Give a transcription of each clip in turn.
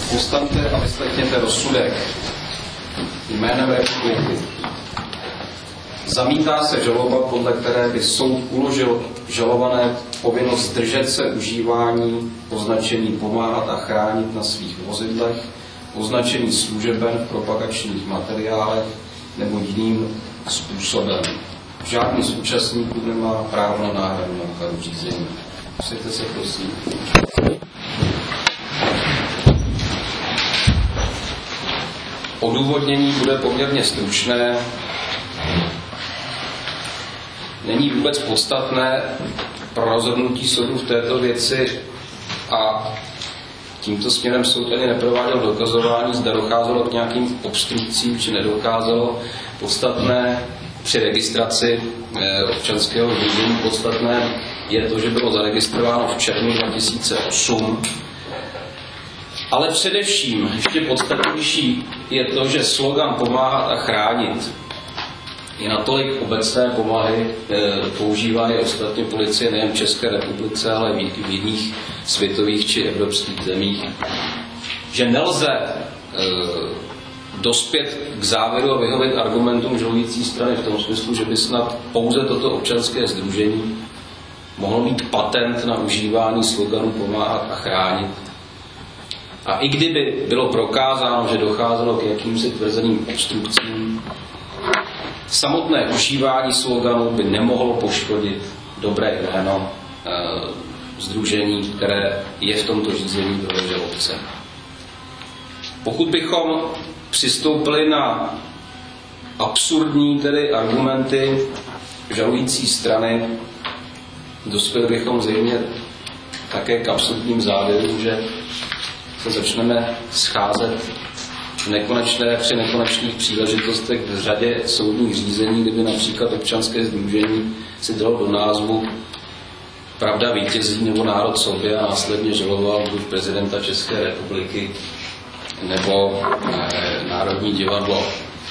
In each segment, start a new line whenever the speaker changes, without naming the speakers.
Povstaňte a vyslechněte rozsudek jménem republiky. Zamítá se žaloba, podle které by soud uložil žalované povinnost zdržet se užívání označení pomáhat a chránit na svých vozidlech, označení služeben v propagačních materiálech nebo jiným způsobem. Žádný z účastníků nemá právo na náhradu nákladů řízení. Posaďte se, prosím. Odůvodnění bude poměrně stručné. Není vůbec podstatné pro rozhodnutí soudu v této věci a tímto směrem soud ani neprováděl dokazování, zda docházelo k nějakým obstrukcím, či nedocházelo. Podstatné při registraci občanského sdružení podstatné je to, že bylo zaregistrováno v červnu 2008. Ale především ještě podstatnější je to, že slogan pomáhat a chránit je natolik obecné povahy, používá je ostatně policie nejen v České republice, ale i v jiných světových či evropských zemích, že nelze dospět k závěru a vyhovět argumentům žalující strany v tom smyslu, že by snad pouze toto občanské sdružení mohlo mít patent na užívání sloganu pomáhat a chránit. A i kdyby bylo prokázáno, že docházelo k jakýmsi tvrzeným obstrukcím, samotné užívání sloganu by nemohlo poškodit dobré jméno sdružení, které je v tomto řízení pro žalobce. Pokud bychom přistoupili na absurdní tedy argumenty žalující strany, dospěli bychom zřejmě také k absurdním závěrům, že se začneme scházet při nekonečných příležitostech v řadě soudních řízení, kdyby například občanské sdružení si dalo do názvu Pravda vítězí nebo Národ sobě a následně žaloval buď prezidenta České republiky nebo Národní divadlo.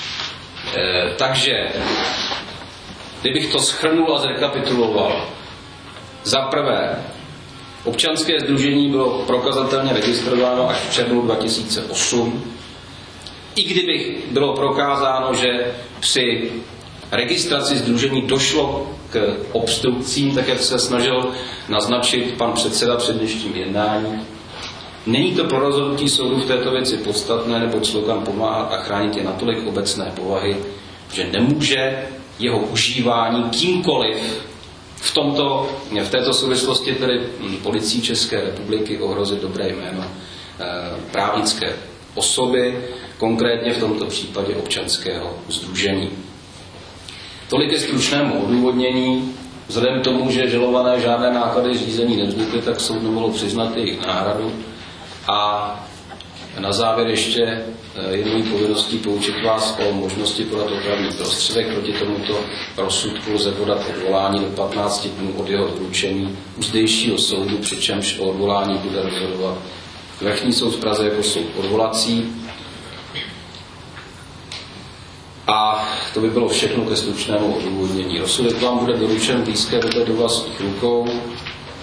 Takže, kdybych to shrnul a zrekapituloval, za prvé, občanské sdružení bylo prokazatelně registrováno až v červnu 2008. I kdyby bylo prokázáno, že při registraci sdružení došlo k obstrukcím, tak jak se snažil naznačit pan předseda před dnešním jednání, není to pro rozhodnutí soudu v této věci podstatné, neboť slogan pomáhat a chránit je natolik obecné povahy, že nemůže jeho užívání kýmkoliv v této souvislosti tedy policií České republiky ohrozit dobré jméno právnické osoby, konkrétně v tomto případě občanského sdružení. Tolik je stručnému odůvodnění. Vzhledem k tomu, že žalované žádné náklady řízení nevznikly, tak soud nemohl přiznat jejich náhradu. A na závěr ještě jednou povinností poučit vás o možnosti podat opravný prostředek. Proti tomuto rozsudku lze podat odvolání do 15 dnů od jeho doručení u zdejšího soudu, přičemž o odvolání bude rozhodovat Vrchní soud v Praze jako soud odvolací. A to by bylo všechno ke stručnému odůvodnění. Rozsudek vám bude doručen v blízké době do vlastních rukou.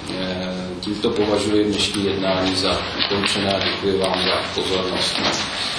Tímto považuji dnešní jednání za ukončené. Děkuji vám za pozornost.